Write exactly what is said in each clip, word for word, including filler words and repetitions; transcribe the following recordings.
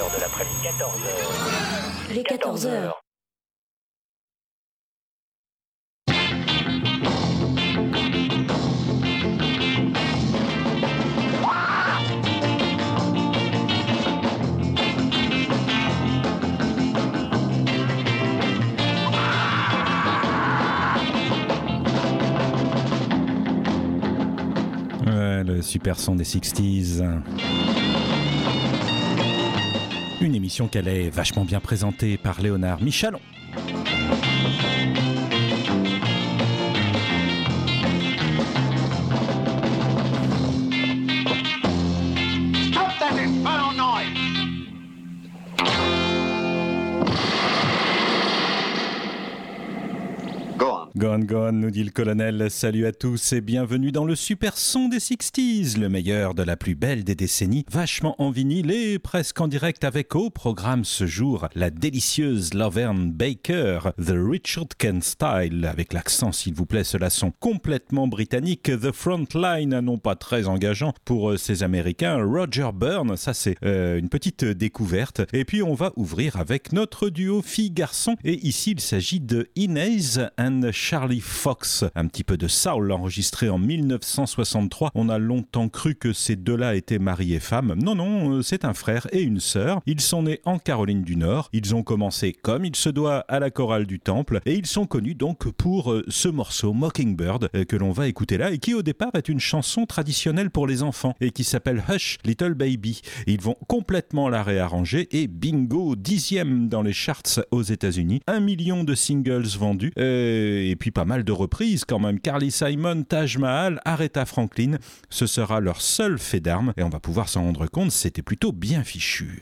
meilleur de l'après-midi. quatorze heures. Les quatorze heures. Ouais, le super son des sixties. Une émission qu'elle est vachement bien présentée par Léonard Michalon. Stop that infernal noise! Go on. Gone, gone, nous dit le colonel. Salut à tous et bienvenue dans le super son des sixties, le meilleur de la plus belle des décennies, vachement en vinyle et presque en direct avec au programme ce jour la délicieuse Laverne Baker, The Richard Kent Style, avec l'accent s'il vous plaît, cela son complètement britannique, The Frontline, non pas très engageant pour ces Américains, Roger Byrne, ça c'est euh, une petite découverte, et puis on va ouvrir avec notre duo fille-garçon, et ici il s'agit de Inez and Charlie Fox, un petit peu de soul enregistré en dix-neuf cent soixante-trois. On a longtemps cru que ces deux-là étaient mari et femme. Non, non, c'est un frère et une sœur. Ils sont nés en Caroline du Nord. Ils ont commencé comme il se doit à la chorale du Temple et ils sont connus donc pour ce morceau Mockingbird que l'on va écouter là et qui au départ est une chanson traditionnelle pour les enfants et qui s'appelle Hush Little Baby. Ils vont complètement la réarranger et bingo, dixième dans les charts aux États-Unis, un million de singles vendus. Euh, et puis pas mal de reprises quand même. Carly Simon, Taj Mahal, Aretha Franklin, ce sera leur seul fait d'armes et on va pouvoir s'en rendre compte, c'était plutôt bien fichu.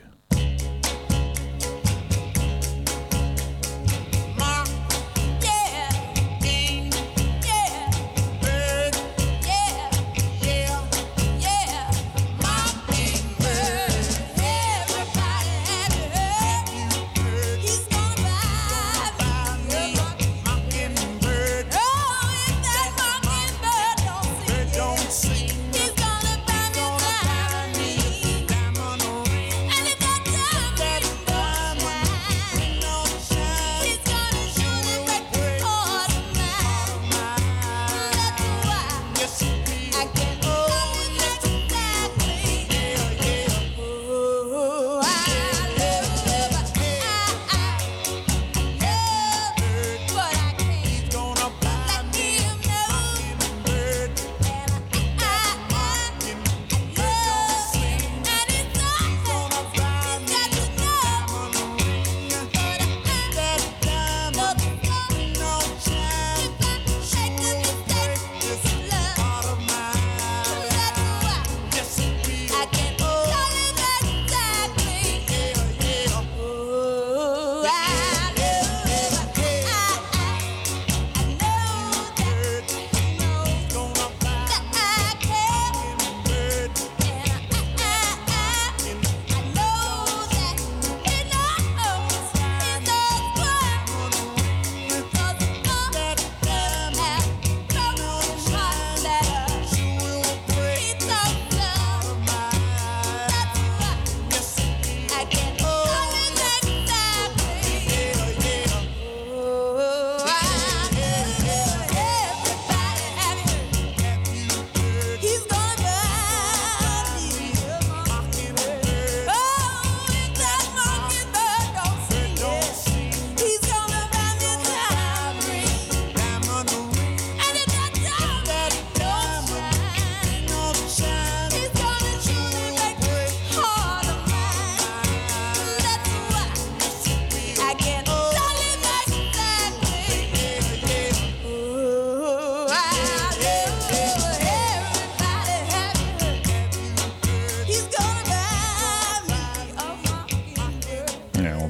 He's gonna find me. And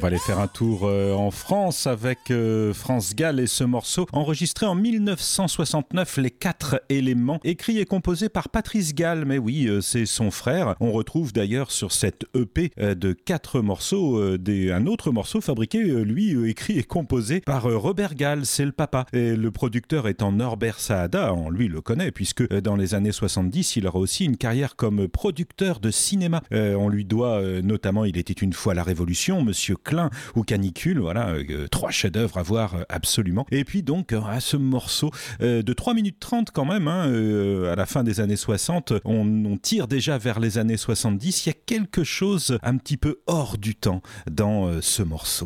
va aller faire un tour euh, en France avec euh, France Gall et ce morceau enregistré en mille neuf cent soixante-neuf, Les Quatre Éléments, écrit et composé par Patrice Gall. Mais oui, euh, c'est son frère. On retrouve d'ailleurs sur cette E P euh, de quatre morceaux euh, des, un autre morceau fabriqué, euh, lui, euh, écrit et composé par euh, Robert Gall, c'est le papa. Et le producteur étant Norbert Saada, on lui le connaît puisque euh, dans les années soixante-dix, il aura aussi une carrière comme producteur de cinéma. Euh, on lui doit euh, notamment Il était une fois la Révolution, Monsieur Klein ou Canicule, voilà, euh, trois chefs-d'œuvre à voir euh, absolument. Et puis donc euh, à ce morceau euh, de trois minutes trente quand même, hein, euh, à la fin des années soixante, on, on tire déjà vers les années soixante-dix, il y a quelque chose un petit peu hors du temps dans euh, ce morceau.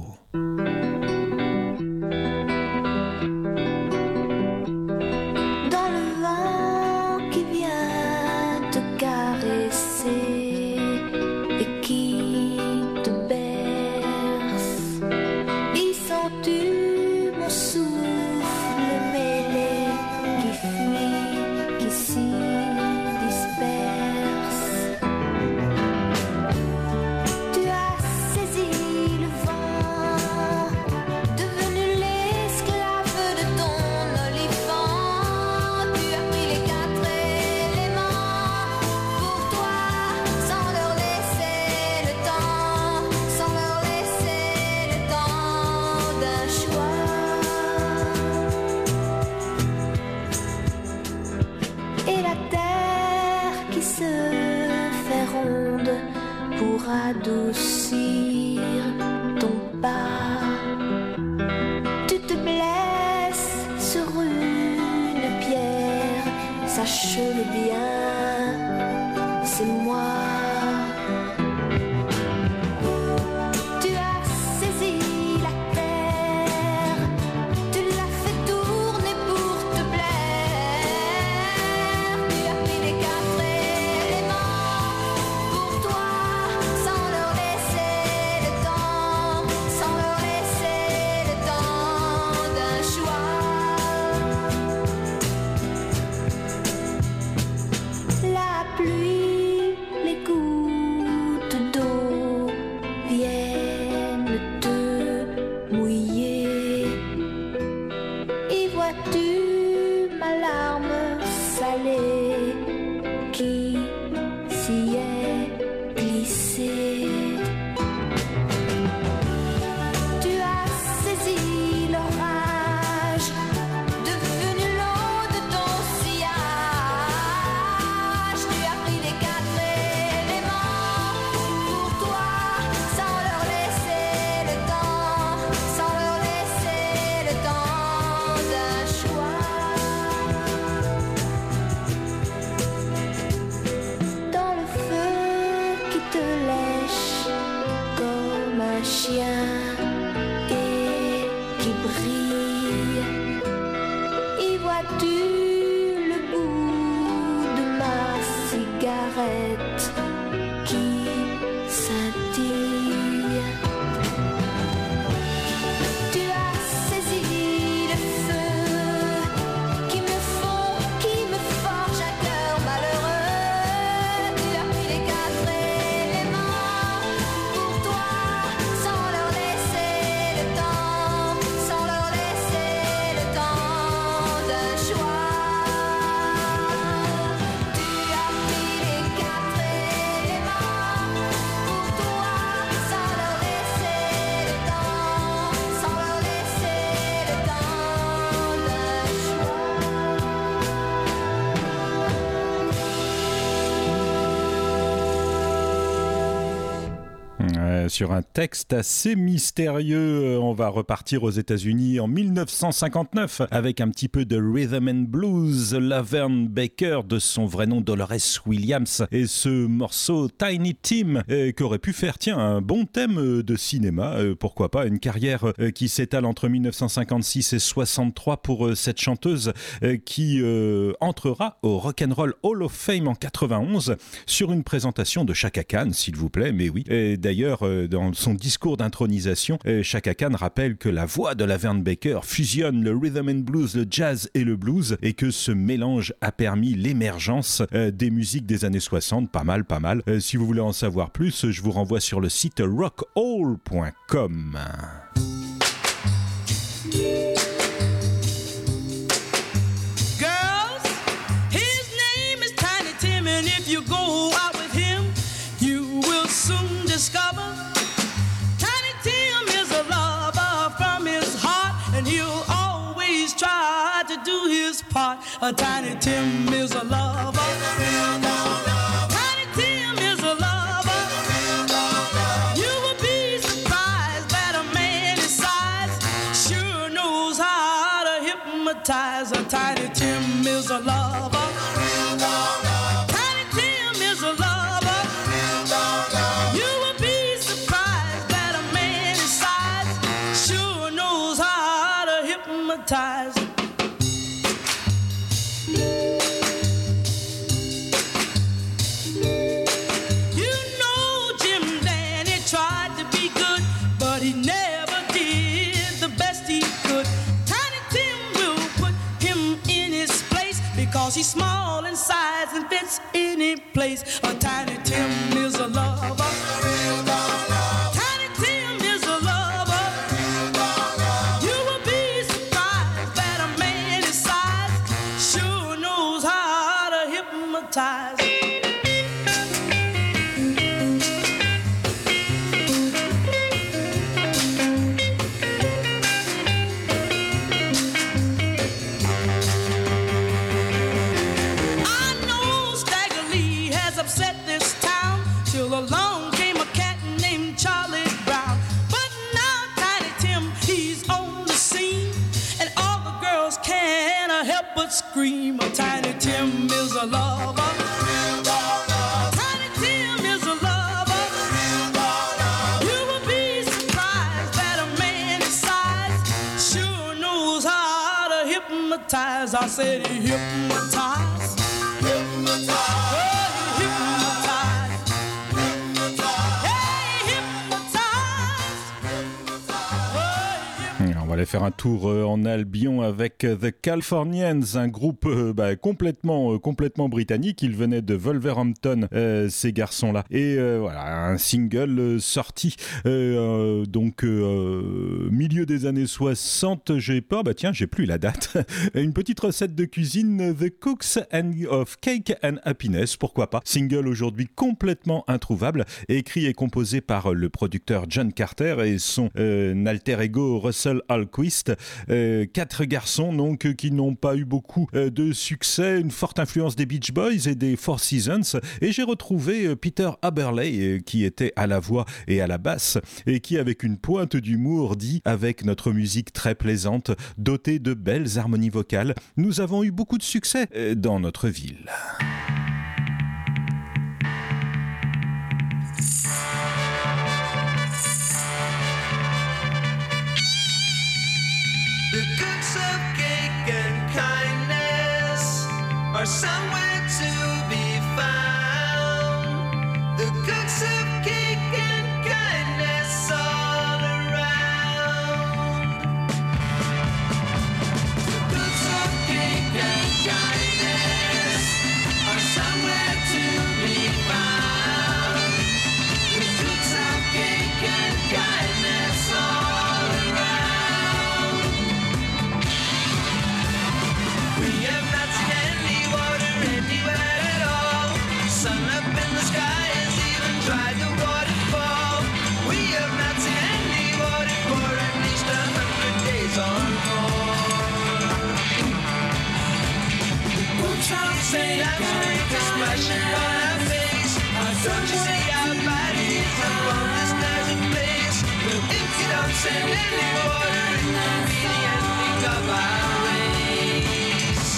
Adoucir ton pas, tu te blesses sur une pierre, sache-le bien, c'est moi. Tu as saisi la terre, tu l'as fait tourner pour te plaire, tu as pris les quatre éléments pour toi. Sur un texte assez mystérieux, on va repartir aux États-Unis en mille neuf cent cinquante-neuf avec un petit peu de rhythm and blues. Laverne Baker, de son vrai nom Dolores Williams, et ce morceau Tiny Tim euh, qui aurait pu faire tiens un bon thème de cinéma, euh, pourquoi pas, une carrière euh, qui s'étale entre mille neuf cent cinquante-six et soixante-trois pour euh, cette chanteuse euh, qui euh, entrera au Rock'n'Roll Hall of Fame en quatre-vingt-onze sur une présentation de Chaka Khan, s'il vous plaît. Mais oui, et d'ailleurs euh, euh, dans son discours d'intronisation, euh, Chaka Khan rappelle que la voix de Laverne Baker fusionne le rhythm and blues, le jazz et le blues, et que ce mélange a permis l'émergence euh, des musiques des années soixante. Pas mal, pas mal. Euh, si vous voulez en savoir plus, je vous renvoie sur le site rock all point com. You go out with him, you will soon discover Tiny Tim is a lover from his heart, and he'll always try to do his part. A Tiny Tim is a lover. Tiny Tim is a lover. You will be surprised that a man his size sure knows how to hypnotize. A Tiny Tim is a lover. You know Jim Danny tried to be good, but he never did the best he could. Tiny Tim will put him in his place because he's small in size and fits any place. A Tiny Tim is a lover. Along came a cat named Charlie Brown, but now Tiny Tim, he's on the scene, and all the girls can't help but scream. Oh, Tiny Tim is a lover. Tiny Tim is a lover. You will be surprised that a man his size sure knows how to hypnotize. I said he hypnotized. Hypnotized. On va aller faire un tour en Albion avec The Californians, un groupe euh, bah, complètement, euh, complètement britannique. Ils venaient de Wolverhampton, euh, ces garçons-là. Et euh, voilà, un single euh, sorti euh, euh, donc euh, milieu des années soixante. J'ai pas, bah tiens, j'ai plus la date. Une petite recette de cuisine, The Cooks and of Cake and Happiness, pourquoi pas. Single aujourd'hui complètement introuvable, écrit et composé par le producteur John Carter et son euh, alter ego Russell Alquist. Euh, quatre garçons donc qui n'ont pas eu beaucoup euh, de succès, une forte influence des Beach Boys et des Four Seasons, et j'ai retrouvé euh, Peter Haberley euh, qui était à la voix et à la basse et qui, avec une pointe d'humour, dit: avec notre musique très plaisante, dotée de belles harmonies vocales, nous avons eu beaucoup de succès euh, dans notre ville. Are somewhere to be found. The cooks of cake and kindness all around. The cooks of cake and kindness are somewhere to be found. The cooks of cake and kindness all around. We have not seen anywhere at all. Sun up in the sky has even tried the waterfall. We have not seen any water for at least a hundred days or more. The boots on Saint Patrick is splashing on our face. Don't you see our bodies up on this desert place? If you don't send any water, it could be the ending of our race.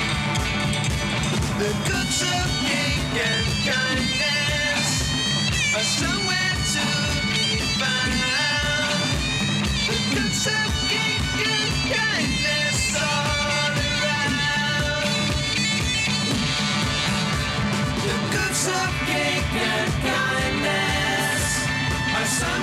The cooks of cake and kindness are somewhere to be found. The cooks of cake and kindness all around. The cooks of cake and kindness are somewhere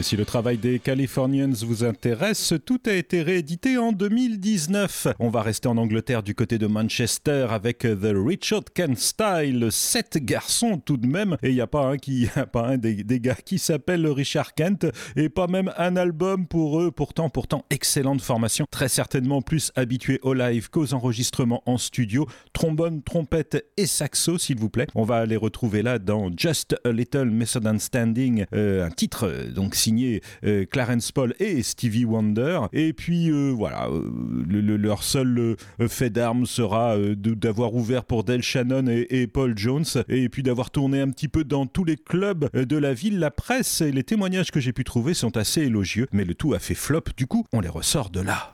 Et si le travail des Californians vous intéresse, tout a été réédité en deux mille dix-neuf. On va rester en Angleterre du côté de Manchester avec The Richard Kent Style. Sept garçons tout de même, et il n'y a pas un, qui, y a pas un des, des gars qui s'appelle Richard Kent, et pas même un album pour eux. Pourtant, pourtant, excellente formation, très certainement plus habituée au live qu'aux enregistrements en studio. Trombone, trompette et saxo, s'il vous plaît. On va les retrouver là dans Just a Little Misunderstanding, euh, un titre euh, donc signé euh, Clarence Paul et Stevie Wonder. Et puis euh, voilà, euh, le, le, leur seul euh, fait d'armes sera euh, de, d'avoir ouvert pour Del Shannon et, et Paul Jones, et puis d'avoir tourné un petit peu dans tous les clubs de la ville. La presse et les témoignages que j'ai pu trouver sont assez élogieux, mais le tout a fait flop, du coup on les ressort de là.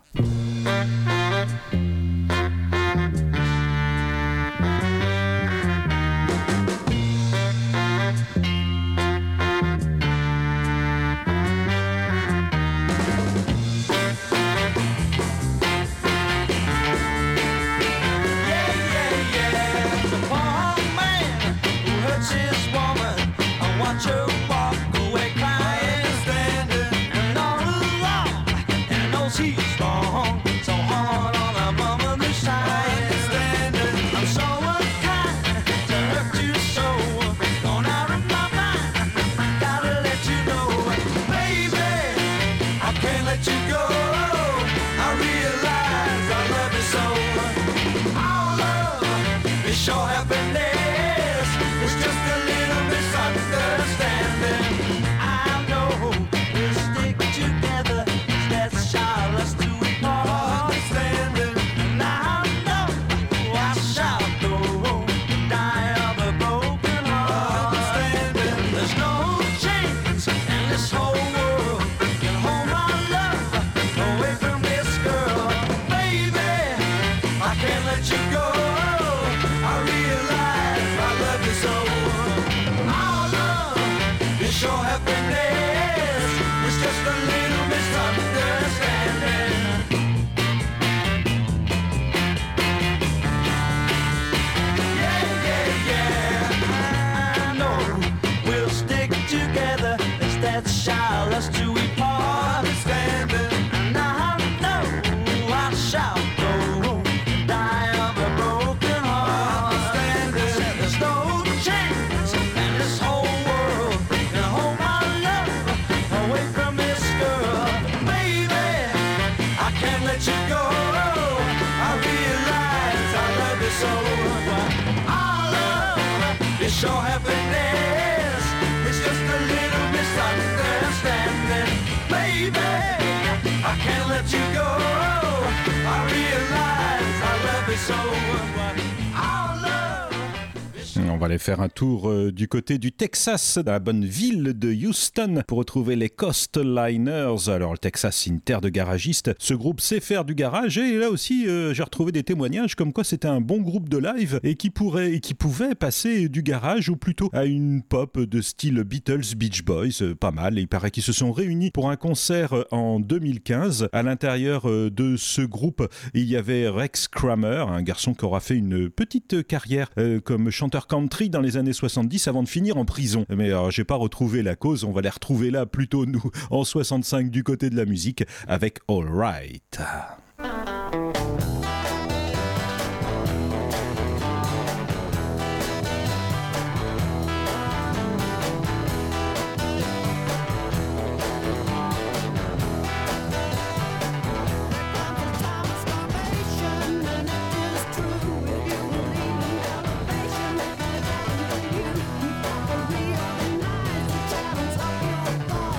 On va aller faire un tour euh, du côté du Texas, dans la bonne ville de Houston, pour retrouver les Coastliners. Alors le Texas, c'est une terre de garagistes. Ce groupe sait faire du garage, et là aussi euh, j'ai retrouvé des témoignages comme quoi c'était un bon groupe de live et qui pourrait et qui pouvait passer du garage ou plutôt à une pop de style Beatles, Beach Boys, euh, pas mal. Et il paraît qu'ils se sont réunis pour un concert en deux mille quinze. À l'intérieur euh, de ce groupe, il y avait Rex Kramer, un garçon qui aura fait une petite carrière euh, comme chanteur country dans les années soixante-dix avant de finir en prison. Mais alors, j'ai pas retrouvé la cause, on va les retrouver là plutôt nous en soixante-cinq du côté de la musique avec All Right.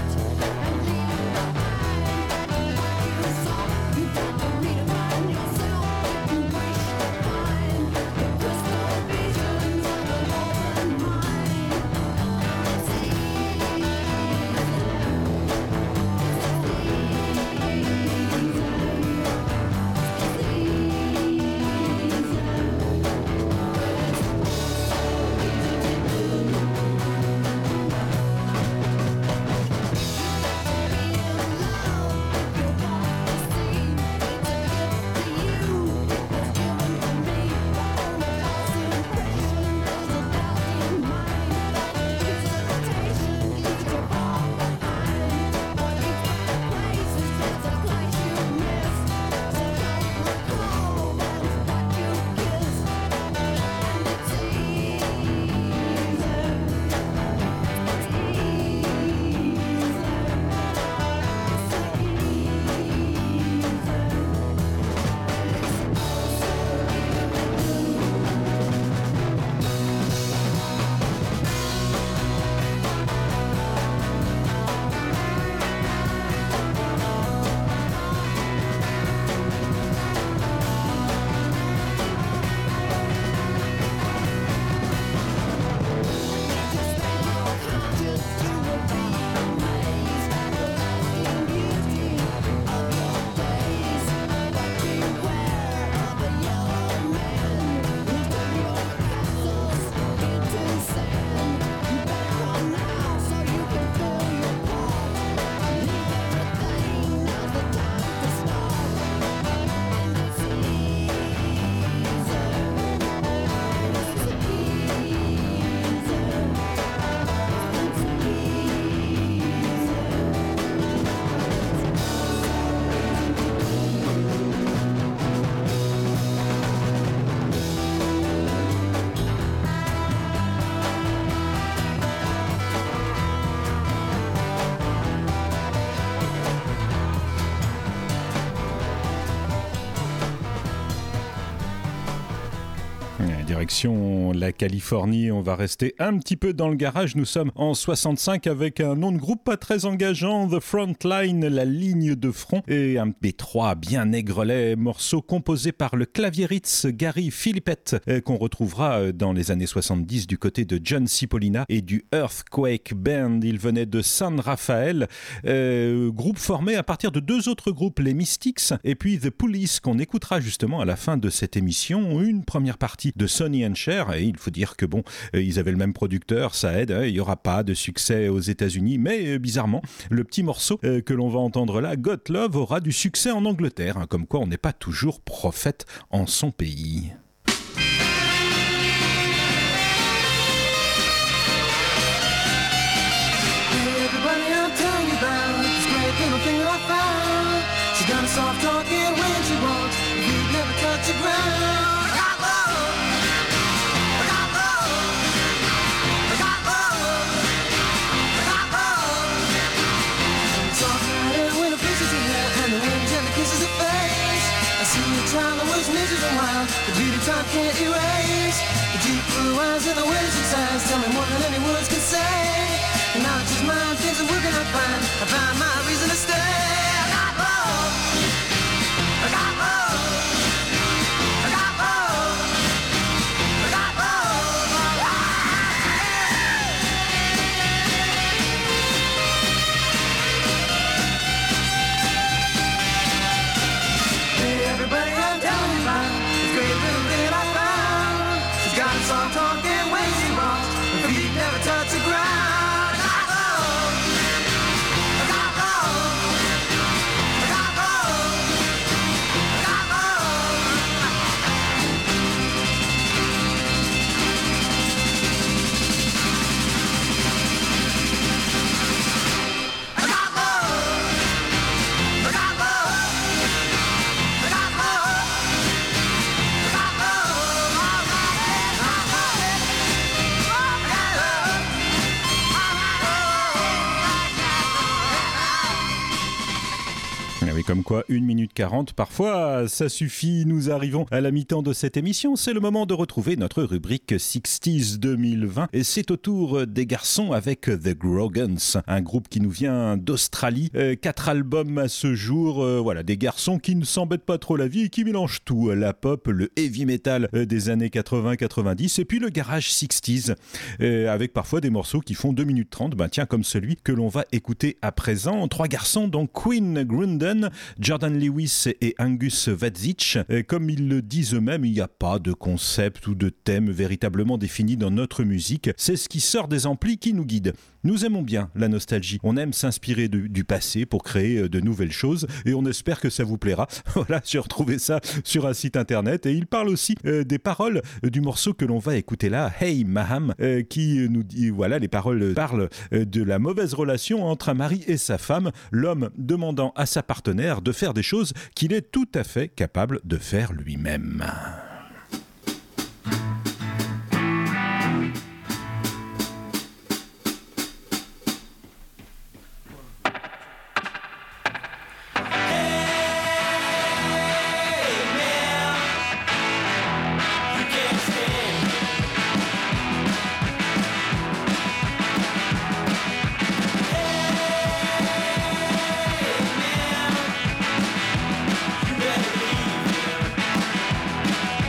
Yourself Direction la Californie, on va rester un petit peu dans le garage. Nous sommes en soixante-cinq avec un nom de groupe pas très engageant, The Frontline, la ligne de front, et un B trois bien aigrelet, morceau composé par le claviériste Gary Philippette, qu'on retrouvera dans les années soixante-dix du côté de John Cipollina et du Earthquake Band. Il venait de San Rafael, euh, groupe formé à partir de deux autres groupes, les Mystics et puis The Police, qu'on écoutera justement à la fin de cette émission. Une première partie de Sonny and Cher, et il faut dire que bon, ils avaient le même producteur, ça aide, hein, il n'y aura pas de succès aux États-Unis, mais bizarrement, le petit morceau euh, que l'on va entendre là, Got Love, aura du succès en Angleterre, hein, comme quoi on n'est pas toujours prophète en son pays. Got a soft talking when she walks, you never touch the ground. I got love, I got love, I got love, I got love. It's all right when the fishes in there and the wind gently kisses her face. I see a child that was misses a while, the beauty time can't erase. The deep blue eyes and the way she sighs tell me more than any words can say. And now it's just mine, things are working out fine. I found my reason to stay. I got love, I got love, I got love, hey, everybody I'm telling you about this great little thing I found. She's got a song talking when she walks, her feet never touch the ground. Comme quoi, une minute quarante, parfois, ça suffit. Nous arrivons à la mi-temps de cette émission. C'est le moment de retrouver notre rubrique sixties deux mille vingt. Et c'est au tour des garçons avec The Grogans, un groupe qui nous vient d'Australie. Euh, quatre albums à ce jour. Euh, voilà, des garçons qui ne s'embêtent pas trop la vie et qui mélangent tout. La pop, le heavy metal des années quatre-vingts quatre-vingt-dix et puis le garage sixties. Euh, avec parfois des morceaux qui font deux minutes trente. Ben, tiens, comme celui que l'on va écouter à présent. Trois garçons, dont Quinn Grunden, Jordan Lewis et Angus Vadzich. Comme ils le disent eux-mêmes, il n'y a pas de concept ou de thème véritablement défini dans notre musique. C'est ce qui sort des amplis qui nous guide. Nous aimons bien la nostalgie. On aime s'inspirer de, du passé pour créer de nouvelles choses et on espère que ça vous plaira. Voilà, j'ai retrouvé ça sur un site internet et il parle aussi euh, des paroles du morceau que l'on va écouter là, Hey Maham, euh, qui nous dit, voilà, les paroles parlent euh, de la mauvaise relation entre un mari et sa femme, l'homme demandant à sa partenaire de faire des choses qu'il est tout à fait capable de faire lui-même. You better leave.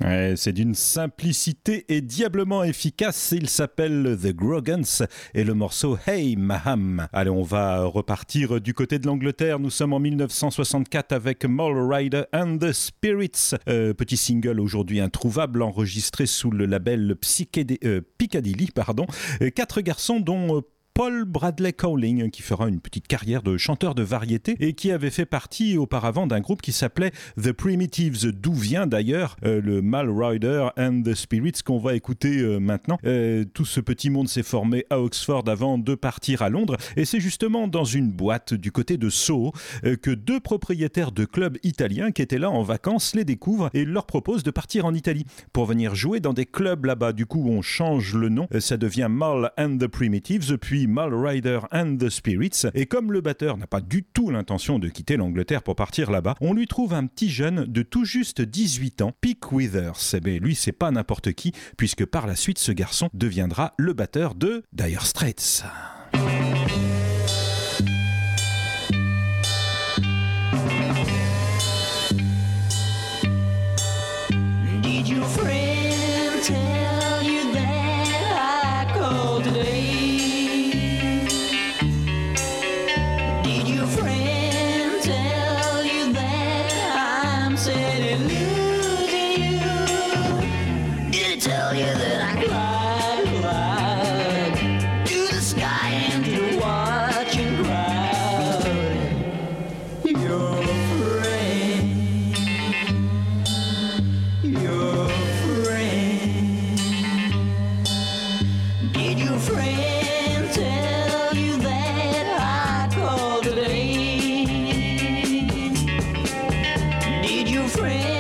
Ouais, c'est d'une simplicité et diablement efficace. Il s'appelle The Grogans et le morceau Hey Maham. Allez, on va repartir du côté de l'Angleterre. Nous sommes en dix-neuf cent soixante-quatre avec Mole Rider and the Spirits. Euh, petit single aujourd'hui introuvable, enregistré sous le label Psychédé- euh, Piccadilly. Pardon. Quatre garçons dont... Euh, Paul Bradley Cowling, qui fera une petite carrière de chanteur de variété et qui avait fait partie auparavant d'un groupe qui s'appelait The Primitives, d'où vient d'ailleurs euh, le Mole Rider and the Spirits qu'on va écouter euh, maintenant. Euh, tout ce petit monde s'est formé à Oxford avant de partir à Londres et c'est justement dans une boîte du côté de Soho euh, que deux propriétaires de clubs italiens qui étaient là en vacances les découvrent et leur proposent de partir en Italie pour venir jouer dans des clubs là-bas. Du coup, on change le nom, ça devient Mole and the Primitives, puis Mole Rider and the Spirits, et comme le batteur n'a pas du tout l'intention de quitter l'Angleterre pour partir là-bas, on lui trouve un petit jeune de tout juste dix-huit ans, Pick Withers. Mais lui, c'est pas n'importe qui, puisque par la suite, ce garçon deviendra le batteur de Dire Straits. Did your friend tell you that I called today? Did your friend tell you that I'm sad and losing you? Did it tell you that I cried, cried to the sky and to the watching crowd? Your friend, your friend. Did your friend tell you that I called today? Did your friend